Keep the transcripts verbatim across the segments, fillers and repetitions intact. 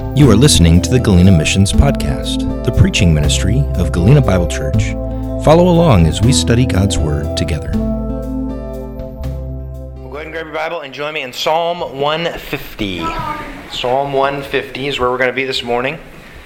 You are listening to the Galena Missions Podcast, the preaching ministry of Galena Bible Church. Follow along as we study God's Word together. Well, go ahead and grab your Bible and join me in Psalm one fifty. Psalm one fifty is where we're going to be this morning.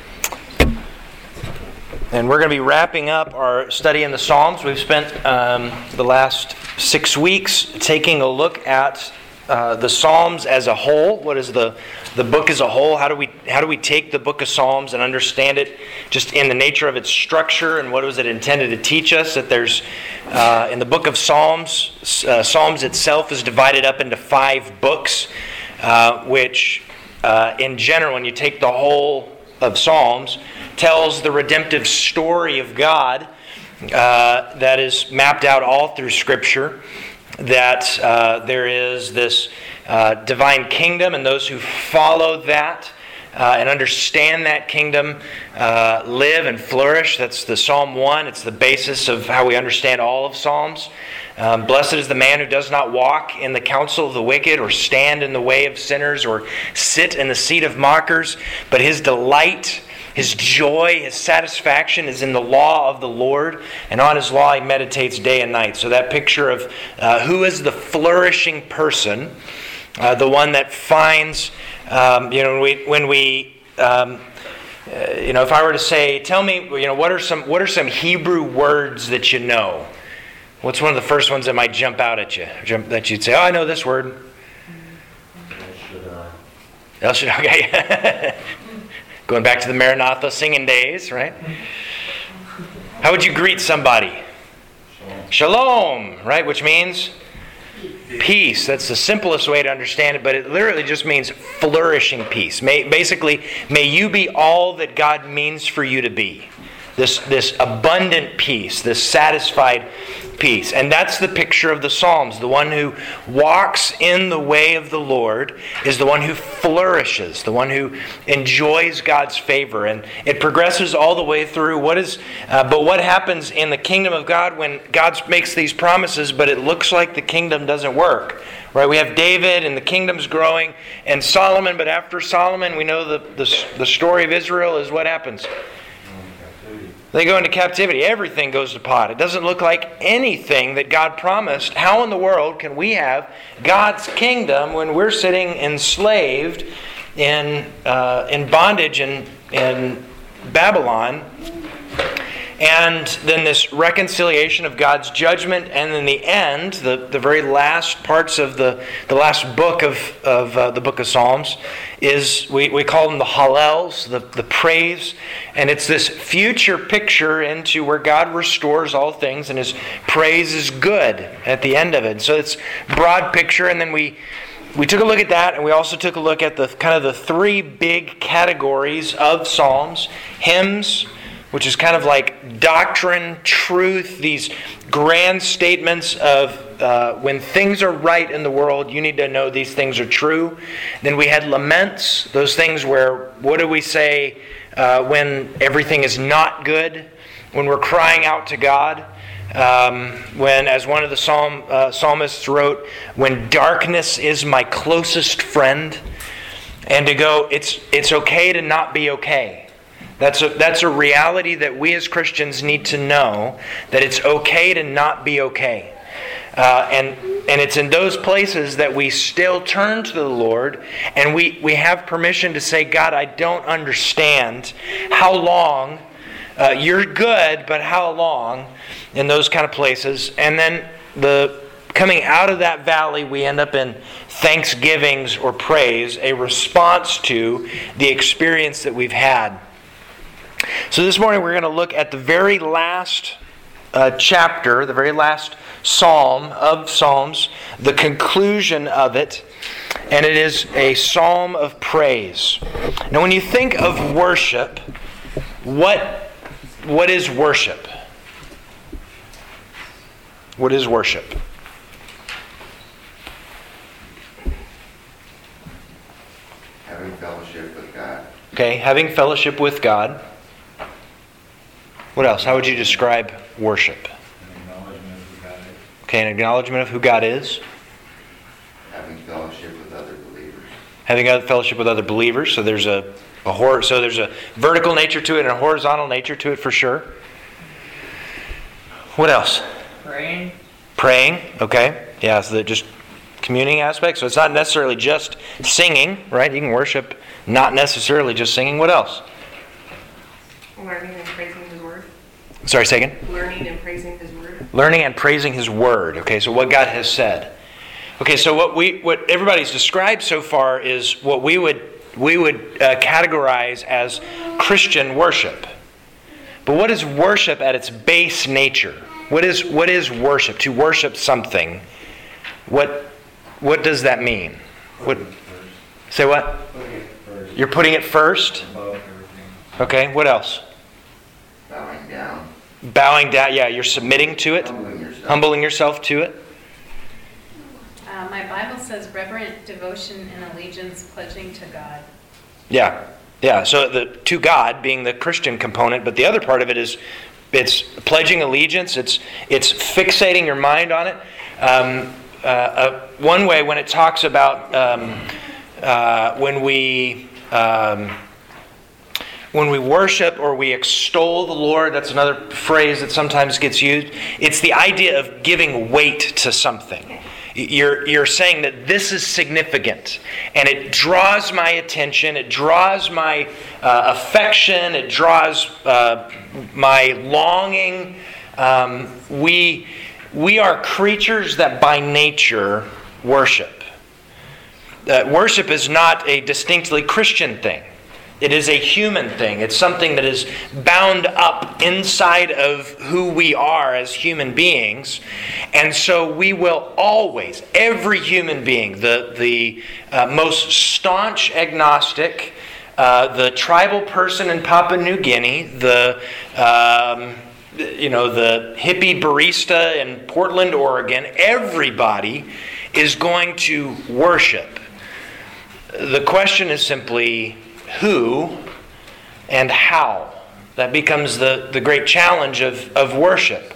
And we're going to be wrapping up our study in the Psalms. We've spent um, the last six weeks taking a look at uh, the Psalms as a whole. What is the the book as a whole? How do we how do we take the book of Psalms and understand it just in the nature of its structure and what was it intended to teach us? That there's uh, in the book of Psalms, uh, Psalms itself is divided up into five books, uh, which uh, in general, when you take the whole of Psalms, tells the redemptive story of God uh, that is mapped out all through Scripture, that uh, there is this uh, divine kingdom, and those who follow that uh, and understand that kingdom uh, live and flourish. That's the Psalm one. It's the basis of how we understand all of Psalms. Um, Blessed is the man who does not walk in the counsel of the wicked, or stand in the way of sinners, or sit in the seat of mockers, but his delight, his joy, his satisfaction is in the law of the Lord, and on his law he meditates day and night. So that picture of uh, who is the flourishing person, uh, the one that finds, um, you know, when we, when we um, uh, you know, if I were to say, tell me, you know, what are some what are some Hebrew words that you know? What's one of the first ones that might jump out at you? Jump, that you'd say, oh, I know this word. El Shaddai. Okay. Going back to the Maranatha singing days, right? How would you greet somebody? Shalom, right? Which means peace. That's the simplest way to understand it, but it literally just means flourishing peace. May, basically, may you be all that God means for you to be. This, this abundant peace, this satisfied peace. And that's the picture of the Psalms. The one who walks in the way of the Lord is the one who flourishes, the one who enjoys God's favor. And it progresses all the way through. What is, uh, but what happens in the kingdom of God when God makes these promises, but it looks like the kingdom doesn't work? Right? We have David and the kingdom's growing, and Solomon, but after Solomon, we know the, the, the story of Israel is what happens. They go into captivity. Everything goes to pot. It doesn't look like anything that God promised. How in the world can we have God's kingdom when we're sitting enslaved in uh, in bondage in, in Babylon? And then this reconciliation of God's judgment, and in the end, the, the very last parts of the, the last book of, of uh, the book of Psalms is, we, we call them the Hallels, the, the praise. And it's this future picture into where God restores all things, and His praise is good at the end of it. So it's broad picture, and then we we took a look at that, and we also took a look at the kind of the three big categories of Psalms. Hymns, which is kind of like doctrine, truth, these grand statements of uh, when things are right in the world, you need to know these things are true. Then we had laments, those things where, what do we say uh, when everything is not good? When we're crying out to God. Um, when, as one of the psalm, uh, psalmists wrote, when darkness is my closest friend. And to go, it's it's okay to not be okay. That's a, that's a reality that we as Christians need to know, that it's okay to not be okay. Uh, and and it's in those places that we still turn to the Lord, and we, we have permission to say, God, I don't understand how long uh, you're good, but how long in those kind of places. And then the coming out of that valley, we end up in thanksgivings or praise, a response to the experience that we've had. So this morning we're going to look at the very last uh, chapter, the very last psalm of Psalms, the conclusion of it, and it is a psalm of praise. Now when you think of worship, what what is worship? What is worship? Having fellowship with God. Okay, having fellowship with God. What else? How would you describe worship? An acknowledgement of who God is. Okay, an acknowledgement of who God is. Having fellowship with other believers. having other fellowship with other believers. So there's a, a hor- so there's a vertical nature to it and a horizontal nature to it for sure. What else? Praying. Praying, okay. Yeah, so the just communing aspect. So it's not necessarily just singing, right? You can worship not necessarily just singing. What else? Learning and praising His Word. Sorry, say again? Learning and praising His Word. Learning and praising His Word. Okay, so what God has said. Okay, so what we what everybody's described so far is what we would we would uh, categorize as Christian worship. But what is worship at its base nature? What is what is worship? To worship something. What what does that mean? What? Say what? You're putting it first? Okay, what else? Bowing down. Bowing down, yeah, you're submitting to it, Humbling yourself. humbling yourself to it. Uh, my Bible says reverent devotion and allegiance pledging to God. Yeah, yeah. So the to God being the Christian component, but the other part of it is it's pledging allegiance. It's it's fixating your mind on it. Um, uh, uh, one way when it talks about um, uh, when we. Um, When we worship or we extol the Lord, that's another phrase that sometimes gets used. It's the idea of giving weight to something. You're, you're saying that this is significant and it draws my attention, it draws my uh, affection, it draws uh, my longing. Um, we, we are creatures that by nature worship. Uh, worship is not a distinctly Christian thing. It is a human thing. It's something that is bound up inside of who we are as human beings. And so we will always, every human being, the, the uh, most staunch agnostic, uh, the tribal person in Papua New Guinea, the um, you know the hippie barista in Portland, Oregon, everybody is going to worship. The question is simply, who and how? That becomes the, the great challenge of, of worship.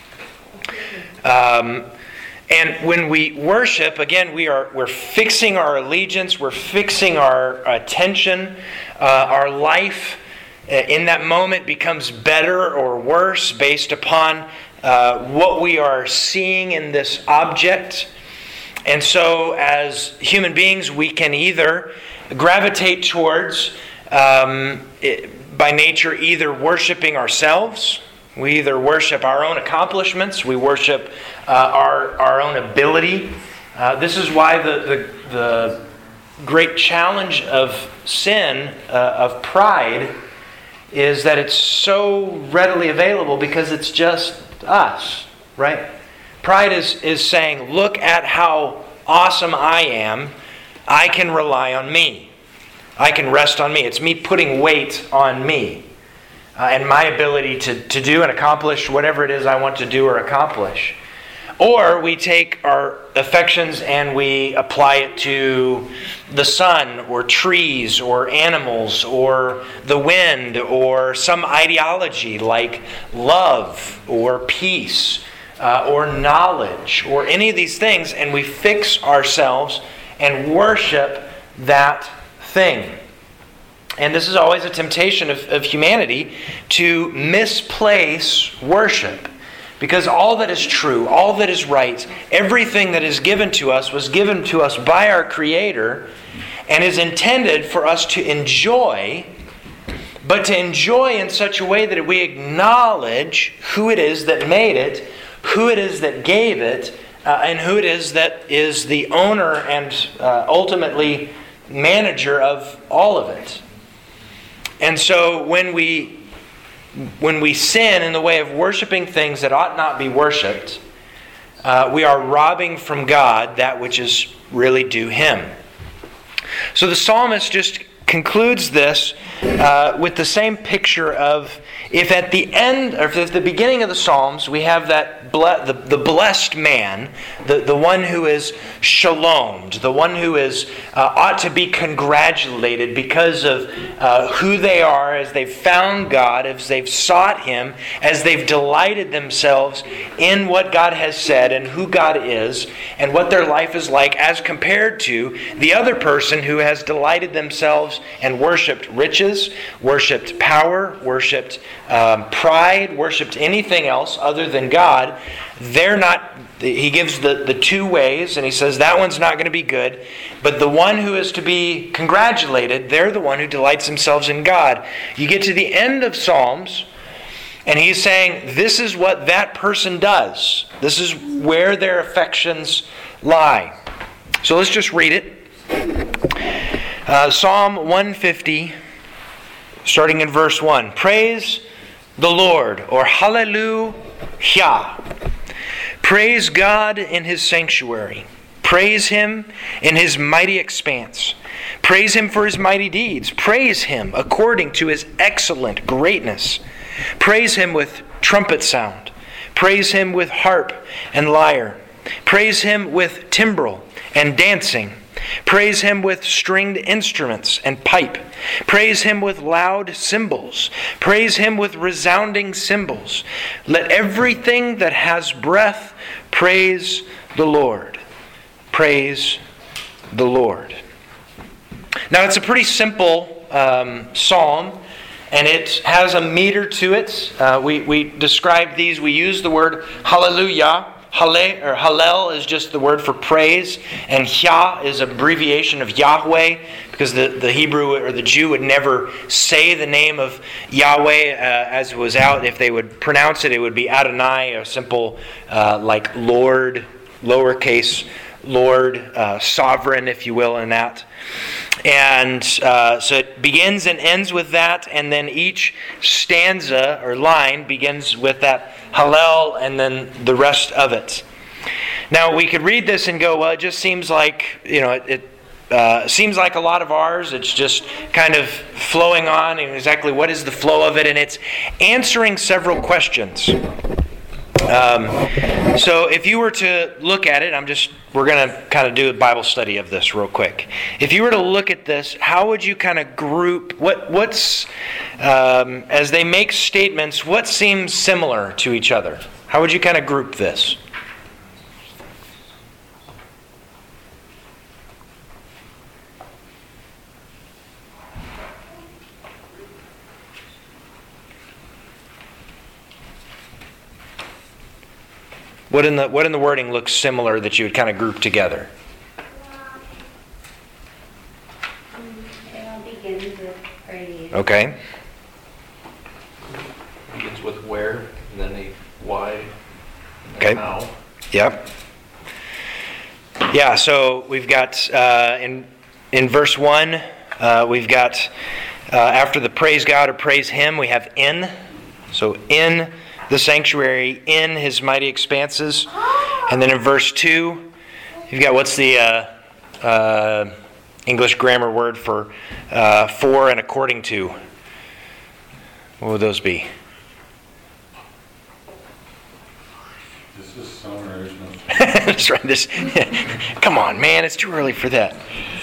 Um, and when we worship, again, we are we're fixing our allegiance, we're fixing our attention, uh, our life in that moment becomes better or worse based upon uh, what we are seeing in this object. And so as human beings, we can either gravitate towards, um, it, by nature, either worshiping ourselves. We either worship our own accomplishments. We worship uh, our our own ability. Uh, this is why the, the the great challenge of sin, uh, of pride, is that it's so readily available because it's just us, right? Pride is is saying, look at how awesome I am. I can rely on me. I can rest on me. It's me putting weight on me uh, and my ability to, to do and accomplish whatever it is I want to do or accomplish. Or we take our affections and we apply it to the sun or trees or animals or the wind or some ideology like love or peace uh, or knowledge or any of these things, and we fix ourselves and worship that thing. And this is always a temptation of, of humanity to misplace worship. Because all that is true, all that is right, everything that is given to us was given to us by our Creator and is intended for us to enjoy, but to enjoy in such a way that we acknowledge who it is that made it, who it is that gave it, uh, and who it is that is the owner and uh, ultimately manager of all of it. And so when we when we sin in the way of worshiping things that ought not be worshipped, uh, we are robbing from God that which is really due Him. So the psalmist just concludes this uh, with the same picture of if at the end, or if at the beginning of the Psalms, we have that ble- the, the blessed man, the, the one who is shalomed, the one who is uh, ought to be congratulated because of uh, who they are as they've found God, as they've sought Him, as they've delighted themselves in what God has said and who God is and what their life is like as compared to the other person who has delighted themselves and worshipped riches, worshipped power, worshipped um, pride, worshipped anything else other than God. They're not, he gives the, the two ways, and he says that one's not going to be good. But the one who is to be congratulated, they're the one who delights themselves in God. You get to the end of Psalms, and he's saying this is what that person does. This is where their affections lie. So let's just read it. Uh, Psalm one fifty, starting in verse one. Praise the Lord, or hallelujah. Praise God in His sanctuary. Praise Him in His mighty expanse. Praise Him for His mighty deeds. Praise Him according to His excellent greatness. Praise Him with trumpet sound. Praise Him with harp and lyre. Praise Him with timbrel and dancing. Praise Him with stringed instruments and pipe. Praise Him with loud cymbals. Praise Him with resounding cymbals. Let everything that has breath praise the Lord. Praise the Lord. Now it's a pretty simple um, psalm, and it has a meter to it. Uh, we, we describe these, we use the word hallelujah. Hallel, or Hallel is just the word for praise, and Yah is an abbreviation of Yahweh, because the, the Hebrew or the Jew would never say the name of Yahweh uh, as it was out. If they would pronounce it, it would be Adonai, a simple uh, like Lord, lowercase Lord, uh, sovereign, if you will, in that. And uh, so it begins and ends with that, and then each stanza or line begins with that Hallel and then the rest of it. Now we could read this and go, well, it just seems like, you know, it, it uh, seems like a lot of ours. It's just kind of flowing on, and exactly what is the flow of it, and it's answering several questions. Um, so if you were to look at it, I'm just, we're going to kind of do a Bible study of this real quick. If you were to look at this, how would you kind of group, what what's, um, as they make statements, what seems similar to each other? How would you kind of group this? What in the what in the wording looks similar that you would kind of group together? It all begins with praise. Okay. Begins with where, and then the why, and Okay. how. Yep. Yeah. So we've got uh, in in verse one, uh, we've got uh, after the praise God or praise Him, we have in. So in the sanctuary, in His mighty expanses. And then in verse two, you've got what's the uh, uh, English grammar word for uh, for and according to? What would those be? This is summarization of That's right. This, come on, man! It's too early for that.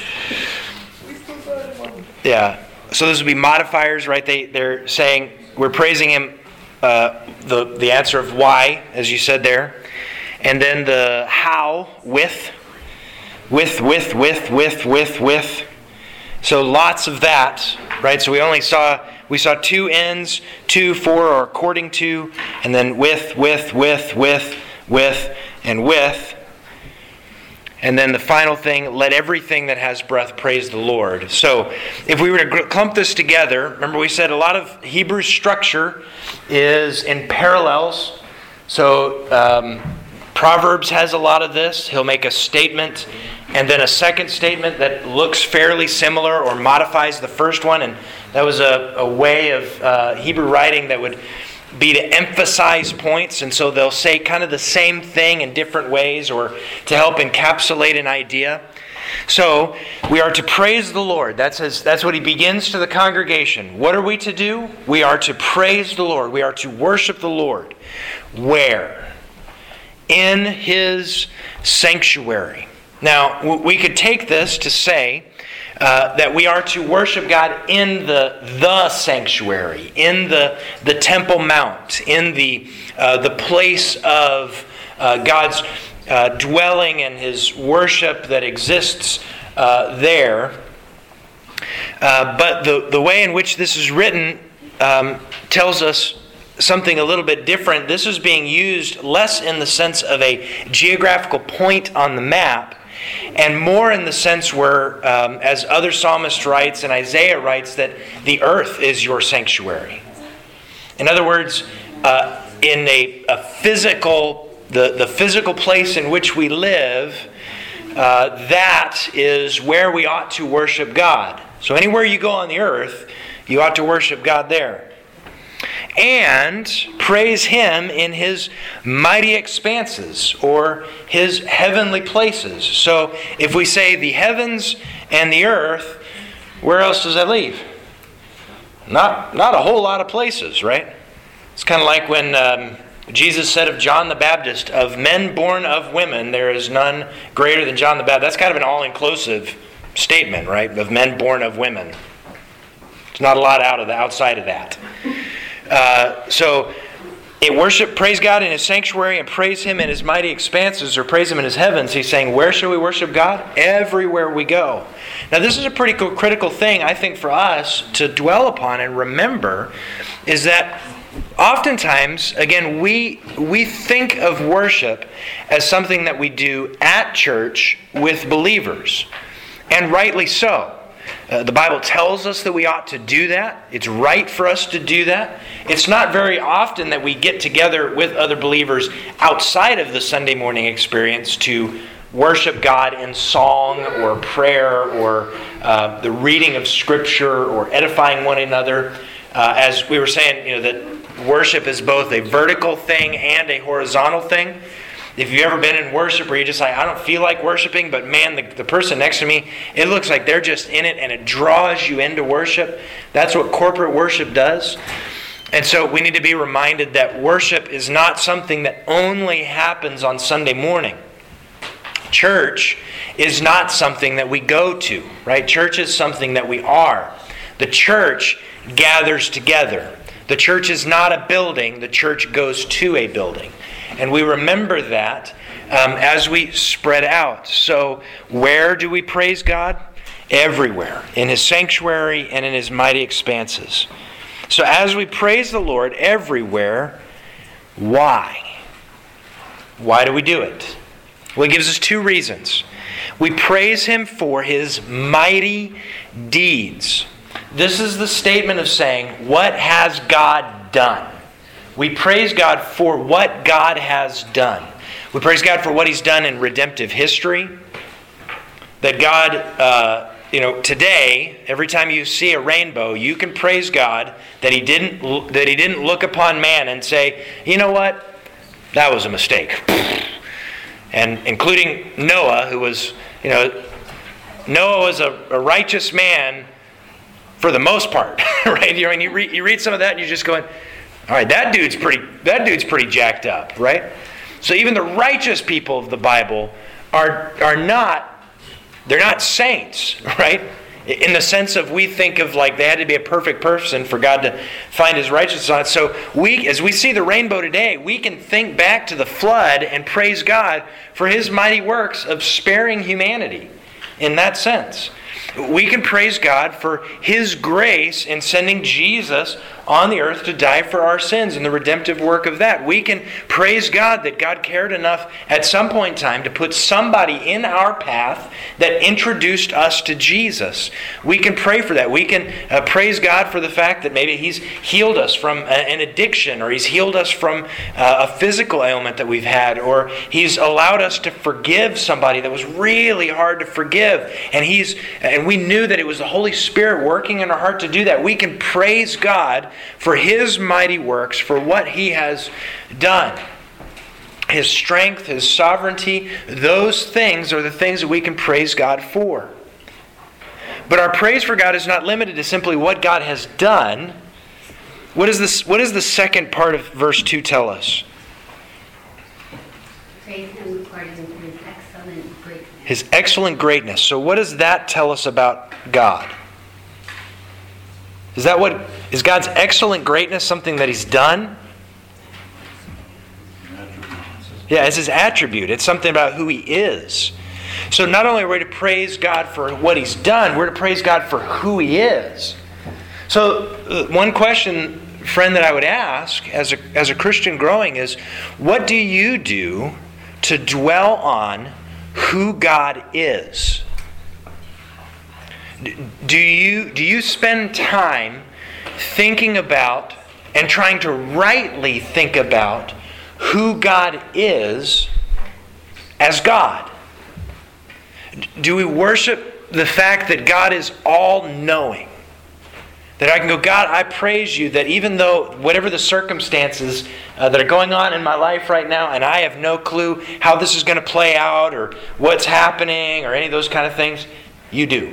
Yeah. So those would be modifiers, right? They they're saying we're praising Him. Uh, the the answer of why, as you said there, and then the how with, with, with, with, with, with, with. So lots of that, right? So we only saw we saw two ends, two, for, or according to, and then with, with, with, with, with, and with. And then the final thing, let everything that has breath praise the Lord. So if we were to clump this together, remember we said a lot of Hebrew structure is in parallels. So um, Proverbs has a lot of this. He'll make a statement and then a second statement that looks fairly similar or modifies the first one. And that was a, a way of uh, Hebrew writing that would be to emphasize points, and so they'll say kind of the same thing in different ways or to help encapsulate an idea. So, we are to praise the Lord. That's, his, that's what he begins to the congregation. What are we to do? We are to praise the Lord. We are to worship the Lord. Where? In His sanctuary. Now, we could take this to say uh, that we are to worship God in the the sanctuary, in the, the Temple Mount, in the, uh, the place of uh, God's Uh, dwelling and His worship that exists uh, there. Uh, but the, the way in which this is written um, tells us something a little bit different. This is being used less in the sense of a geographical point on the map, and more in the sense where, um, as other psalmist writes and Isaiah writes, that the earth is your sanctuary. In other words, uh, in a, a physical The, the physical place in which we live, uh, that is where we ought to worship God. So anywhere you go on the earth, you ought to worship God there. And praise Him in His mighty expanses, or His heavenly places. So if we say the heavens and the earth, where else does that leave? Not, not a whole lot of places, right? It's kind of like when Um, Jesus said of John the Baptist, of men born of women, there is none greater than John the Baptist. That's kind of an all-inclusive statement, right? Of men born of women. There's not a lot out of the outside of that. Uh, so, it worship, praise God in His sanctuary and praise Him in His mighty expanses, or praise Him in His heavens. He's saying, where shall we worship God? Everywhere we go. Now, this is a pretty critical thing, I think, for us to dwell upon and remember, is that oftentimes, again, we we think of worship as something that we do at church with believers. And rightly so. Uh, the Bible tells us that we ought to do that. It's right for us to do that. It's not very often that we get together with other believers outside of the Sunday morning experience to worship God in song or prayer or uh, the reading of Scripture or edifying one another. Uh, as we were saying, you know, that worship is both a vertical thing and a horizontal thing. If you've ever been in worship where you just like, I don't feel like worshiping, but man, the, the person next to me, it looks like they're just in it and it draws you into worship. That's what corporate worship does. And so we need to be reminded that worship is not something that only happens on Sunday morning. Church is not something that we go to, right? Church is something that we are. The church gathers together. The church is not a building. The church goes to a building. And we remember that um, as we spread out. So where do we praise God? Everywhere. In His sanctuary and in His mighty expanses. So as we praise the Lord everywhere, why? Why do we do it? Well, He gives us two reasons. We praise Him for His mighty deeds. This is the statement of saying, what has God done? We praise God for what God has done. We praise God for what He's done in redemptive history. That God, uh, you know, today, every time you see a rainbow, you can praise God that He didn't that He didn't look upon man and say, you know what, that was a mistake. And including Noah, who was, you know, Noah was a, a righteous man for the most part, right? You know, and you read you read some of that, and you're just going, all right, that dude's pretty that dude's pretty jacked up, right? So even the righteous people of the Bible are are not they're not saints, right? In the sense of we think of like they had to be a perfect person for God to find His righteousness on it. So we, as we see the rainbow today, we can think back to the flood and praise God for His mighty works of sparing humanity in that sense. We can praise God for His grace in sending Jesus on the earth to die for our sins and the redemptive work of that. We can praise God that God cared enough at some point in time to put somebody in our path that introduced us to Jesus. We can pray for that. We can uh, praise God for the fact that maybe He's healed us from a, an addiction, or He's healed us from uh, a physical ailment that we've had, or He's allowed us to forgive somebody that was really hard to forgive. And He's and we knew that it was the Holy Spirit working in our heart to do that. We can praise God for His mighty works, for what He has done. His strength, His sovereignty, those things are the things that we can praise God for. But our praise for God is not limited to simply what God has done. What is this? What does the second part of verse two tell us? Praise Him according to His excellent greatness. His excellent greatness. So what does that tell us about God? Is that what is God's excellent greatness something that He's done? Yeah, it's His attribute. It's something about who He is. So not only are we to praise God for what He's done, we're to praise God for who He is. So uh, one question, friend, that I would ask as a, as a Christian growing is, what do you do to dwell on who God is? Do you, do you spend time thinking about and trying to rightly think about who God is as God? Do we worship the fact that God is all-knowing? That I can go, God, I praise you that even though whatever the circumstances uh, that are going on in my life right now, and I have no clue how this is going to play out or what's happening or any of those kind of things, you do.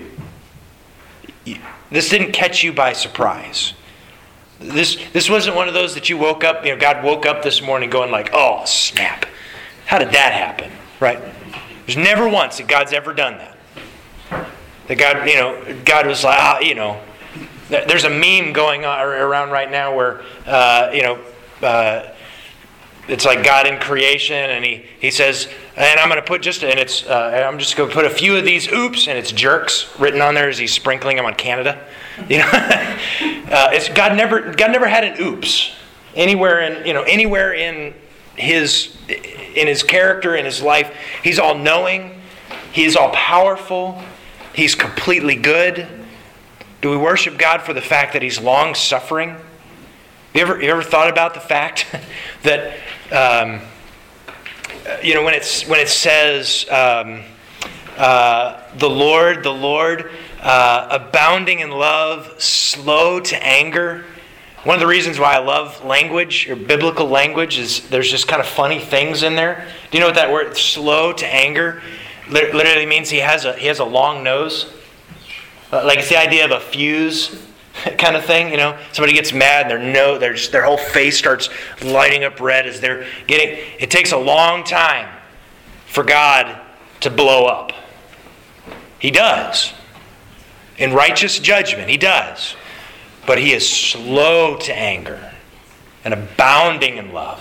This didn't catch you by surprise. This this wasn't one of those that you woke up, you know, God woke up this morning going like, oh, snap. How did that happen? Right? There's never once that God's ever done that. That God, you know, God was like, ah, you know, there's a meme going on around right now where, uh, you know, uh, it's like God in creation, and he, he says, and I'm going to put just, and it's, uh, I'm just going to put a few of these oops, and it's jerks written on there as he's sprinkling them on Canada. You know, uh, it's God never, God never had an oops anywhere in, you know, anywhere in his, in his character, in his life. He's all knowing. He's all powerful. He's completely good. Do we worship God for the fact that He's long suffering? You ever, you ever thought about the fact that, um, you know, when it's when it says, um, uh, the Lord, the Lord, uh, abounding in love, slow to anger. One of the reasons why I love language or biblical language is there's just kind of funny things in there. Do you know what that word, slow to anger, literally means? He has a he has a long nose. Uh, like it's the idea of a fuse kind of thing, you know. Somebody gets mad and their no, their just, their whole face starts lighting up red as they're getting. It takes a long time for God to blow up. He does. In righteous judgment, He does. But He is slow to anger and abounding in love.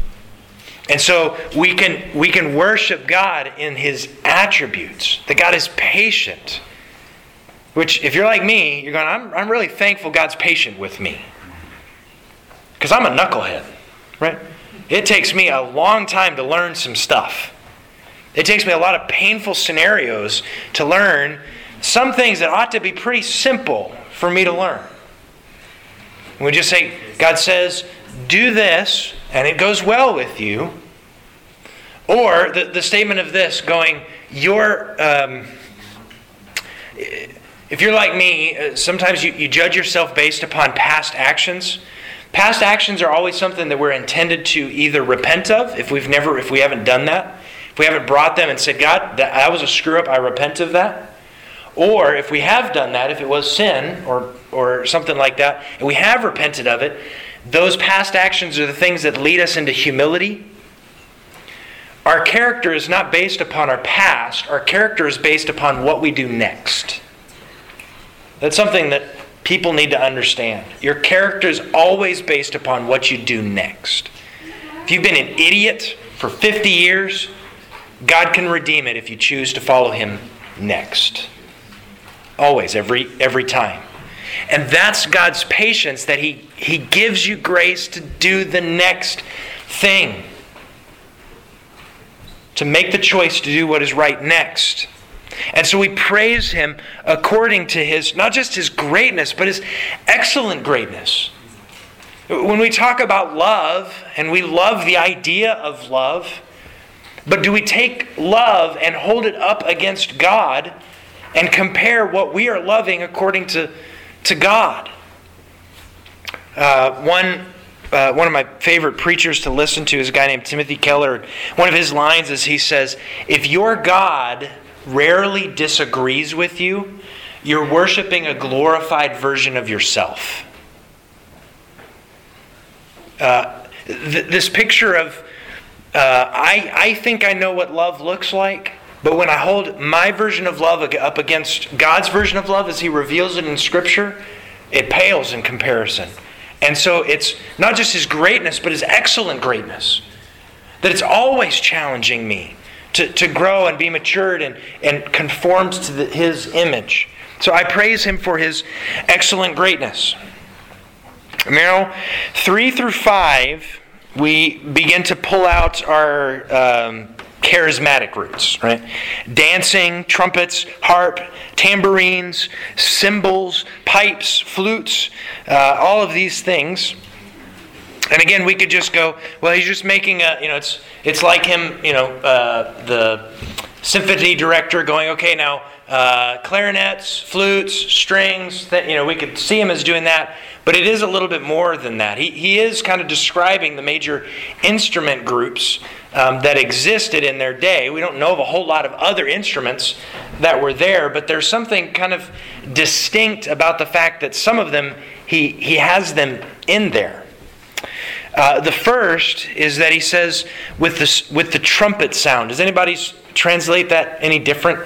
And so we can we can worship God in His attributes. That God is patient. Which, if you're like me, you're going, I'm, I'm really thankful God's patient with me. Because I'm a knucklehead, right? It takes me a long time to learn some stuff. It takes me a lot of painful scenarios to learn some things that ought to be pretty simple for me to learn. And we just say, God says, do this, and it goes well with you. Or the, the statement of this going, you're... Um, If you're like me, sometimes you, you judge yourself based upon past actions. Past actions are always something that we're intended to either repent of, if we've never, if we haven't done that. If we haven't brought them and said, God, that, that was a screw up, I repent of that. Or if we have done that, if it was sin or or something like that, and we have repented of it, those past actions are the things that lead us into humility. Our character is not based upon our past. Our character is based upon what we do next. That's something that people need to understand. Your character is always based upon what you do next. If you've been an idiot for fifty years, God can redeem it if you choose to follow Him next. Always, every every time. And that's God's patience, that He, He gives you grace to do the next thing. To make the choice to do what is right next. And so we praise Him according to His, not just His greatness, but His excellent greatness. When we talk about love, and we love the idea of love, but do we take love and hold it up against God and compare what we are loving according to, to God? Uh, one uh, one of my favorite preachers to listen to is a guy named Timothy Keller. One of his lines is he says, if your God rarely disagrees with you, you're worshiping a glorified version of yourself. Uh, th- this picture of, uh, I, I think I know what love looks like, but when I hold my version of love up against God's version of love as He reveals it in Scripture, it pales in comparison. And so it's not just His greatness, but His excellent greatness. That it's always challenging me to, to grow and be matured and, and conformed to the, His image. So I praise Him for His excellent greatness. Now, three through five, we begin to pull out our um, charismatic roots, right? Dancing, trumpets, harp, tambourines, cymbals, pipes, flutes, uh, all of these things. And again, we could just go, well, he's just making a, you know, it's it's like him, you know, uh, the symphony director going, okay, now uh, clarinets, flutes, strings, th- you know, we could see him as doing that. But it is a little bit more than that. He he is kind of describing the major instrument groups um, that existed in their day. We don't know of a whole lot of other instruments that were there, but there's something kind of distinct about the fact that some of them, he, he has them in there. Uh, the first is that he says with the, with the trumpet sound. Does anybody translate that any different?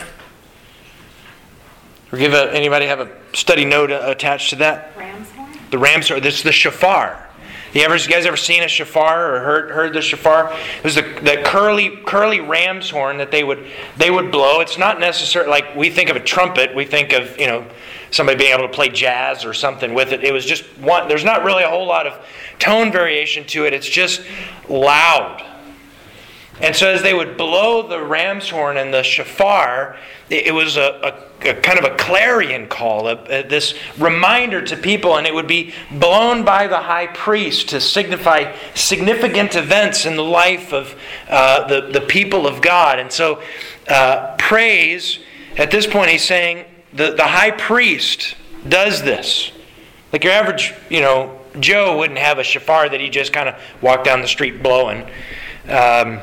Or give a, anybody have a study note attached to that? Ram's horn? The ram's horn. This is the shofar. You ever, you guys ever seen a shofar or heard heard the shofar? It was the, the curly curly ram's horn that they would they would blow. It's not necessarily like we think of a trumpet. We think of, you know, somebody being able to play jazz or something with it. It was just one. There's not really a whole lot of tone variation to it. It's just loud. And so as they would blow the ram's horn and the shofar, it, it was a, a, a kind of a clarion call, a, a, this reminder to people, and it would be blown by the high priest to signify significant events in the life of uh, the, the people of God. And so uh, praise, at this point he's saying, the, the high priest does this. Like your average, you know, Joe wouldn't have a shofar that he just kind of walked down the street blowing. Um,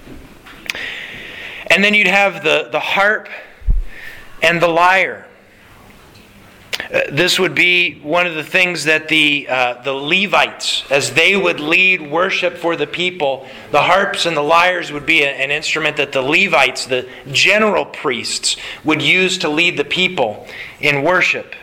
and then you'd have the, the harp and the lyre. Uh, this would be one of the things that the uh, the Levites, as they would lead worship for the people, the harps and the lyres would be a, an instrument that the Levites, the general priests, would use to lead the people in worship.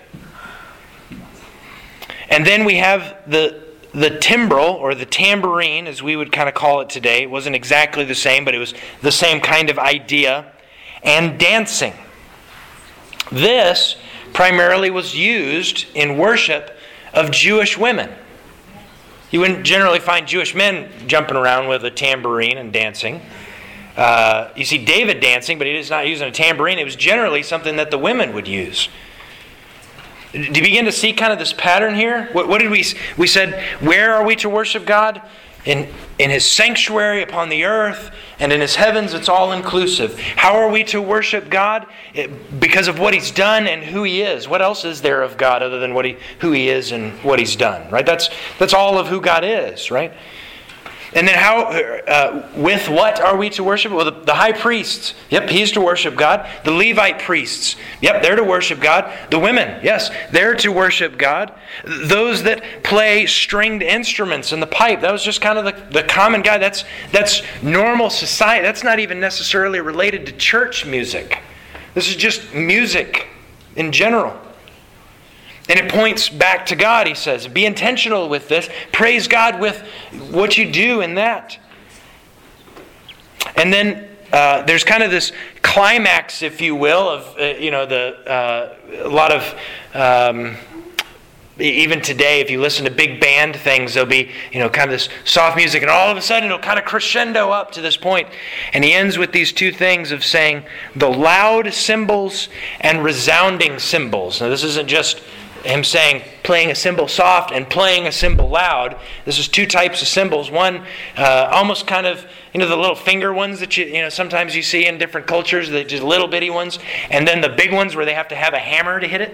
And then we have the the timbrel, or the tambourine, as we would kind of call it today. It wasn't exactly the same, but it was the same kind of idea. And dancing. This primarily was used in worship of Jewish women. You wouldn't generally find Jewish men jumping around with a tambourine and dancing. Uh, you see David dancing, but he is not using a tambourine. It was generally something that the women would use. Do you begin to see kind of this pattern here? What, what did we we said? Where are we to worship God? In in His sanctuary upon the earth, and in His heavens. It's all inclusive. How are we to worship God? It, because of what He's done and who He is. What else is there of God other than what He who He is and what He's done? Right? That's that's all of who God is. Right? And then how, uh, with what are we to worship? Well, the, the high priests, yep, he's to worship God. The Levite priests, yep, they're to worship God. The women, yes, they're to worship God. Those that play stringed instruments and the pipe, that was just kind of the, the common guy. That's, that's normal society. That's not even necessarily related to church music. This is just music in general. And it points back to God, he says. Be intentional with this. Praise God with what you do in that. And then uh, there's kind of this climax, if you will, of, uh, you know, the uh, a lot of... Um, even today, if you listen to big band things, there'll be, you know, kind of this soft music, and all of a sudden it'll kind of crescendo up to this point. And he ends with these two things of saying, the loud cymbals and resounding cymbals. Now, this isn't just him saying playing a cymbal soft and playing a cymbal loud. This is two types of cymbals. One, uh, almost kind of, you know, the little finger ones that you, you know, sometimes you see in different cultures, the just little bitty ones, and then the big ones where they have to have a hammer to hit it.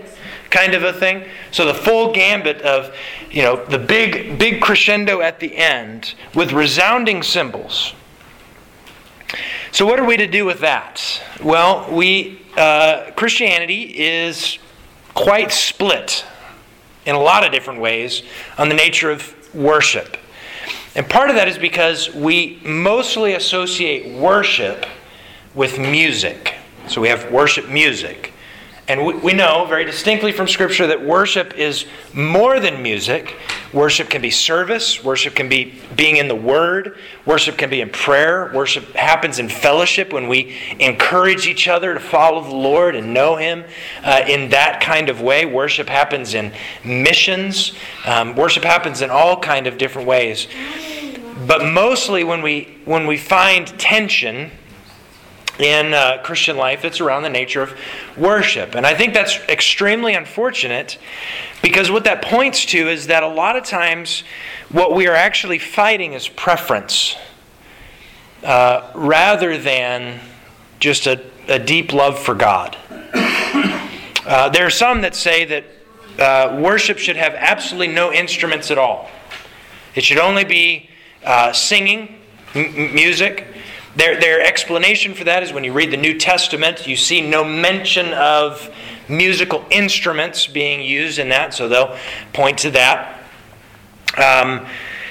kind of a thing. So the full gambit of, you know, the big, big crescendo at the end with resounding cymbals. So what are we to do with that? Well, we uh, Christianity is quite split in a lot of different ways on the nature of worship. And part of that is because we mostly associate worship with music. So we have worship music. And we, we know very distinctly from Scripture that worship is more than music. Worship can be service. Worship can be being in the Word. Worship can be in prayer. Worship happens in fellowship when we encourage each other to follow the Lord and know Him uh, in that kind of way. Worship happens in missions. Um, worship happens in all kind of different ways. But mostly when we when we find tension in uh, Christian life, it's around the nature of worship. And I think that's extremely unfortunate, because what that points to is that a lot of times what we are actually fighting is preference uh, rather than just a, a deep love for God. Uh, there are some that say that uh, worship should have absolutely no instruments at all. It should only be uh, singing, m- music. Their, their explanation for that is when you read the New Testament, you see no mention of musical instruments being used in that, so they'll point to that. Um,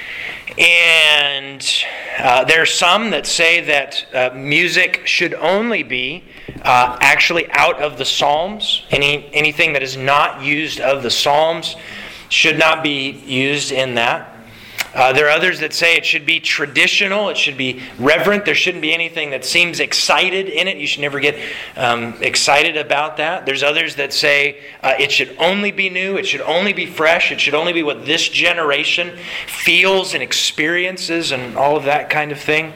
and uh, there are some that say that uh, music should only be uh, actually out of the Psalms. Any anything that is not used of the Psalms should not be used in that. Uh, there are others that say it should be traditional, it should be reverent, there shouldn't be anything that seems excited in it. You should never get um, excited about that. There's others that say uh, it should only be new, it should only be fresh, it should only be what this generation feels and experiences and all of that kind of thing.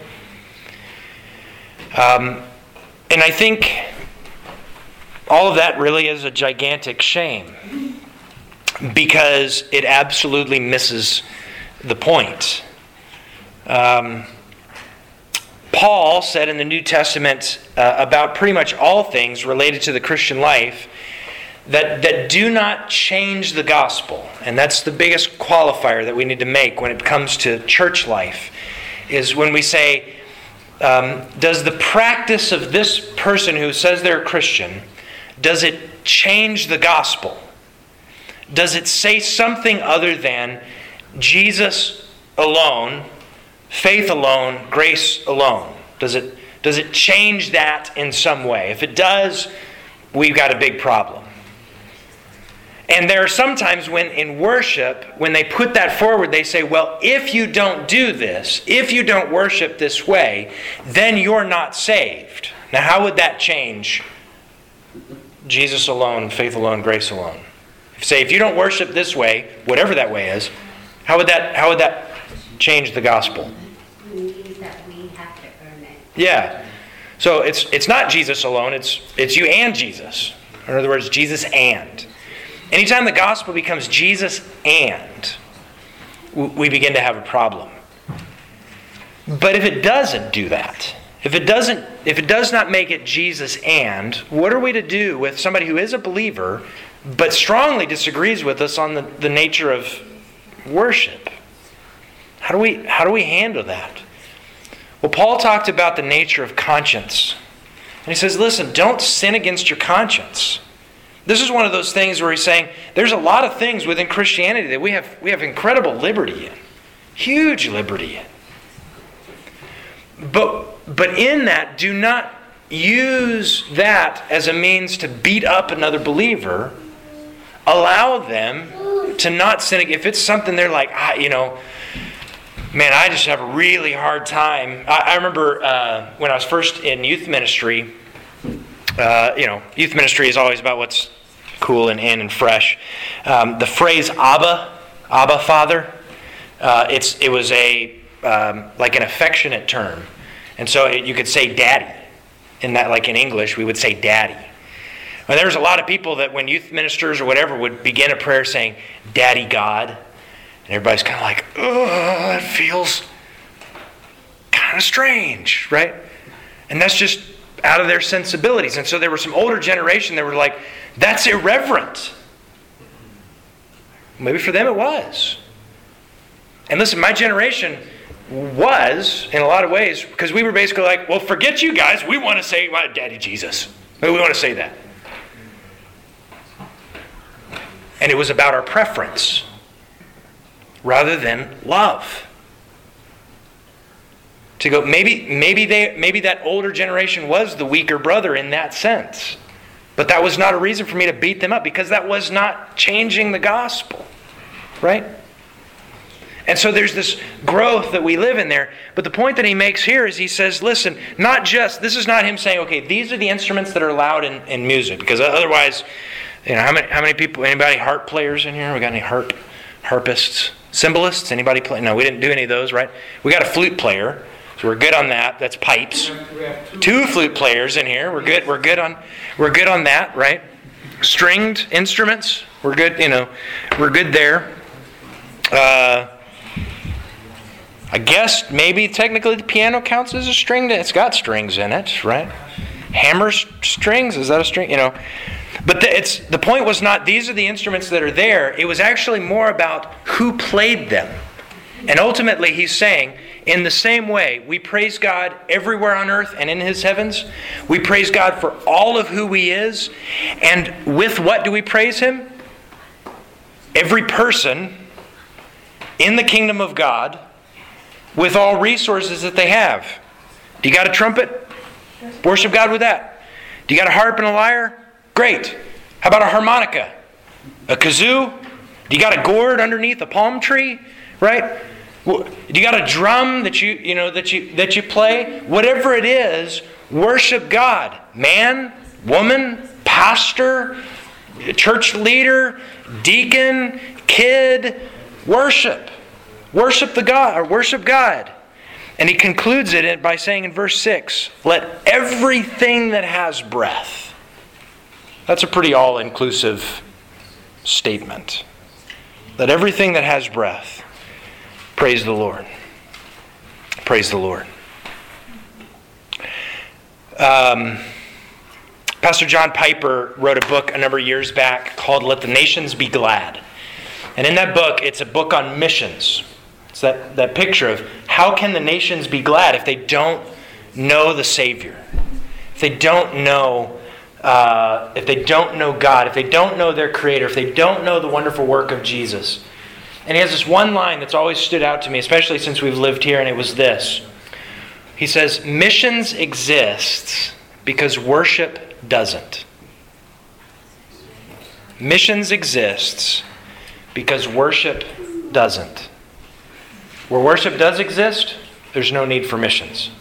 Um, and I think all of that really is a gigantic shame, because it absolutely misses the point. Um, Paul said in the New Testament uh, about pretty much all things related to the Christian life that, that do not change the gospel. And that's the biggest qualifier that we need to make when it comes to church life, is when we say, um, does the practice of this person who says they're a Christian, does it change the gospel? Does it say something other than Jesus alone, faith alone, grace alone? Does it, does it change that in some way? If it does, we've got a big problem. And there are sometimes when in worship, when they put that forward, they say, well, if you don't do this, if you don't worship this way, then you're not saved. Now, how would that change Jesus alone, faith alone, grace alone? Say, if you don't worship this way, whatever that way is, How would that how would that change the gospel? It means that we have to earn it. Yeah. So it's it's not Jesus alone, it's it's you and Jesus. In other words, Jesus and. Anytime the gospel becomes Jesus and, we begin to have a problem. But if it doesn't do that, if it doesn't if it does not make it Jesus and, what are we to do with somebody who is a believer but strongly disagrees with us on the, the nature of worship? How do we how do we handle that? Well, Paul talked about the nature of conscience. And he says, listen, don't sin against your conscience. This is one of those things where he's saying there's a lot of things within Christianity that we have we have incredible liberty in. Huge liberty in. But but in that, do not use that as a means to beat up another believer. Allow them to not sin. If it's something they're like, ah, you know, man, I just have a really hard time. I, I remember uh, when I was first in youth ministry, uh, you know, youth ministry is always about what's cool and in and fresh. Um, the phrase Abba, Abba Father, uh, it's it was a um, like an affectionate term. And so it, you could say daddy. In that, like in English, we would say daddy. And there's a lot of people that when youth ministers or whatever would begin a prayer saying, Daddy God. And everybody's kind of like, oh, that feels kind of strange, right? And that's just out of their sensibilities. And so there were some older generation that were like, that's irreverent. Maybe for them it was. And listen, my generation was, in a lot of ways, because we were basically like, well, forget you guys. We want to say, well, Daddy Jesus. We want to say that. And it was about our preference rather than love. To go, maybe, maybe they, maybe that older generation was the weaker brother in that sense. But that was not a reason for me to beat them up, because that was not changing the gospel. Right? And so there's this growth that we live in there. But the point that he makes here is he says, listen, not just, this is not him saying, okay, these are the instruments that are allowed in, in music. Because otherwise, you know, how many how many people, anybody harp players in here? We got any harp, harpists, cymbalists? Anybody play? No, we didn't do any of those, right? We got a flute player. So we're good on that. That's pipes. Two flute players in here. We're good. We're good on. We're good on that, right? Stringed instruments. We're good. You know, we're good there. Uh, I guess maybe technically the piano counts as a string. It's got strings in it, right? Hammer strings. Is that a string? You know. But the, it's the point was not these are the instruments that are there. It was actually more about who played them. And ultimately, he's saying, in the same way, we praise God everywhere on earth and in His heavens. We praise God for all of who He is. And with what do we praise Him? Every person in the kingdom of God with all resources that they have. Do you got a trumpet? Worship God with that. Do you got a harp and a lyre? Great. How about a harmonica? A kazoo? Do you got a gourd underneath a palm tree? Right? Do you got a drum that you you know that you that you play? Whatever it is, worship God. Man, woman, pastor, church leader, deacon, kid, worship. Worship the God or worship God. And he concludes it by saying in verse six, let everything that has breath. That's a pretty all-inclusive statement. Let everything that has breath praise the Lord. Praise the Lord. Um, Pastor John Piper wrote a book a number of years back called Let the Nations Be Glad. And in that book, it's a book on missions. It's that, that picture of how can the nations be glad if they don't know the Savior? If they don't know uh, if they don't know God, if they don't know their Creator, if they don't know the wonderful work of Jesus. And he has this one line that's always stood out to me, especially since we've lived here, and it was this. He says, missions exists because worship doesn't. Missions exists because worship doesn't. Where worship does exist, there's no need for missions.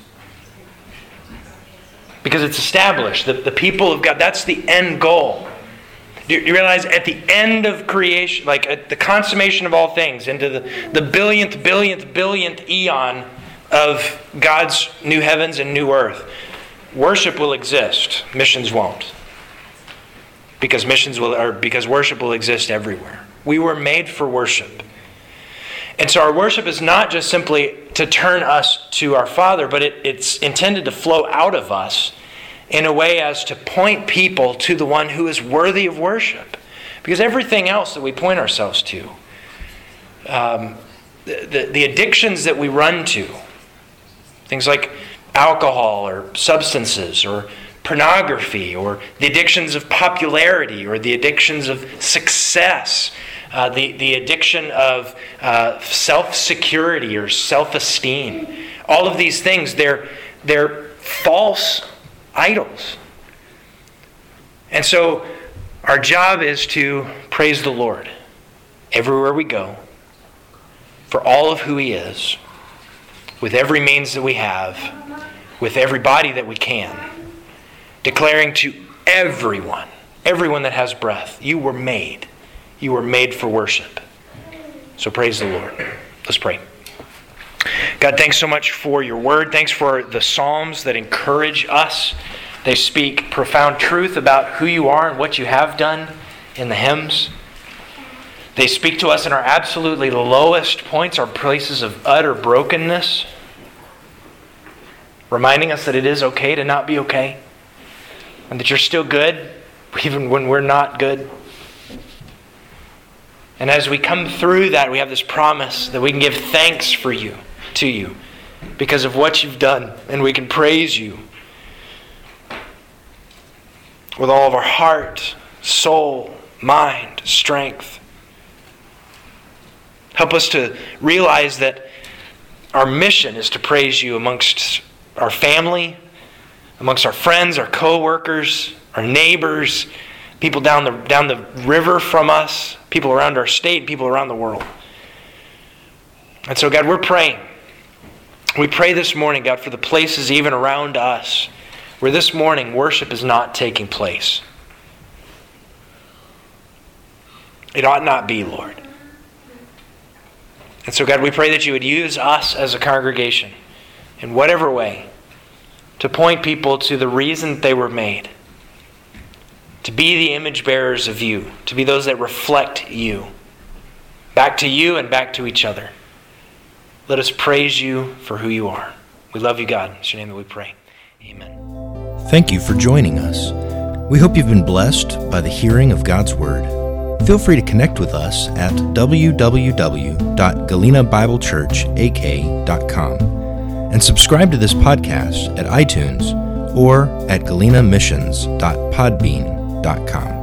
Because it's established that the people of God, that's the end goal. You realize at the end of creation, like at the consummation of all things, into the, the billionth, billionth, billionth eon of God's new heavens and new earth, worship will exist. Missions won't. Because missions will, or because worship will exist everywhere. We were made for worship. And so our worship is not just simply to turn us to our Father, but it, it's intended to flow out of us in a way as to point people to the one who is worthy of worship. Because everything else that we point ourselves to, um, the, the, the addictions that we run to, things like alcohol or substances or pornography or the addictions of popularity or the addictions of success, uh, the, the addiction of uh, self-security or self-esteem. All of these things, they're, they're false idols. And so our job is to praise the Lord everywhere we go for all of who He is, with every means that we have, with every body that we can, declaring to everyone, everyone that has breath, you were made. You were made for worship. So praise the Lord. Let's pray. God, thanks so much for your word. Thanks for the Psalms that encourage us. They speak profound truth about who you are and what you have done in the hymns. They speak to us in our absolutely lowest points, our places of utter brokenness, reminding us that it is okay to not be okay, and that you're still good even when we're not good. And as we come through that, we have this promise that we can give thanks for you, to you, because of what you've done, and we can praise you with all of our heart, soul, mind, strength. Help us to realize that our mission is to praise you amongst our family, amongst our friends, our co-workers, our neighbors, people down the down the river from us, people around our state, people around the world. And so, God, we're praying. We pray this morning, God, for the places even around us where this morning worship is not taking place. It ought not be, Lord. And so, God, we pray that you would use us as a congregation in whatever way to point people to the reason they were made, to be the image bearers of you, to be those that reflect you, back to you and back to each other. Let us praise you for who you are. We love you, God. It's your name that we pray. Amen. Thank you for joining us. We hope you've been blessed by the hearing of God's Word. Feel free to connect with us at w w w dot galena bible church a k dot com and subscribe to this podcast at iTunes or at galena missions dot podbean dot com.